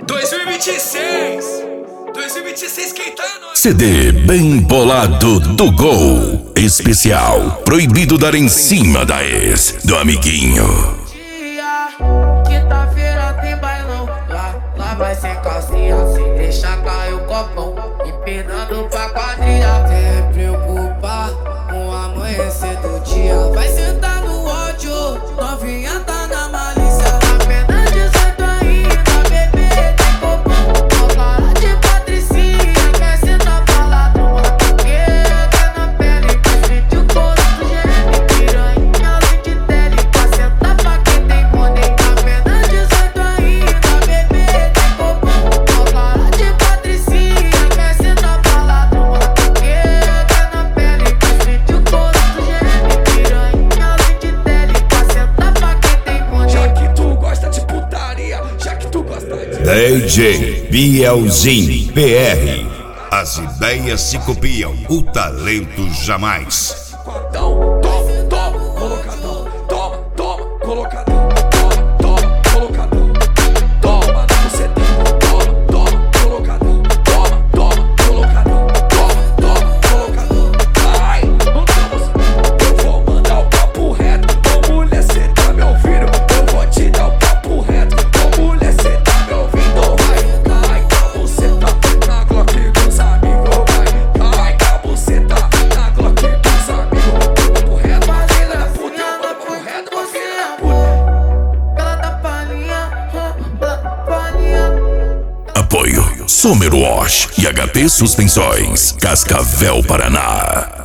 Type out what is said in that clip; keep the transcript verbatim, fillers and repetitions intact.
dois mil e vinte e seis, dois mil e vinte e seis quem tá é nós. C D Bem Bolado do Gol. Especial Proibido Dar em Cima da Ex, do Amiguinho. Dia, quinta-feira tem bailão. Lá, lá vai sem calcinha, sem deixar cair o copão. Empinando pra quadrilha. Sem preocupar com o amanhecer do dia. Vai sentar no ódio, novinha tá na malícia. Apenas dezoito ainda, bebê tem copão. Ó cara de patricinha, quer sentar pra lá do motoqueiro. Quer na pele, que sente o couro do gêmeo. Piranha, além de tele, pra sentar pra quem tem money. Apenas dezoito ainda, bebê tem copão. Ó cara de patricinha, quer sentar pra lá do motoqueiro. Quer na pele, que sente o couro do gêmeo. Piranha, além de tele, pra sentar pra quem tem money. Já que tu gosta de putaria, já que tu gosta de D J Bielzinho P R. As ideias se copiam, o talento jamais. quadrão, toma, toma, colocadão, toma, toma, colocadão, toma, toma, colocadão, toma na bucetão, toma, toma, colocadão, toma, toma, colocadão, toma, toma, colocadão. Ai, vamos, eu vou mandar o papo reto, ô mulher, cê tá me ouvindo? Eu vou te dar o papo reto, ô mulher, cê tá me ouvindo? Vai, ai, com a buceta na Glock dos amigos, vai, ai, com a buceta na Glock dos amigos. Papo reto, filha da puta, eu mando papo reto, papo filha da puta. Ela tá palhinha, ela tá palhinha. Apoio Summer Wash e H P Suspensões, Cascavel, Paraná.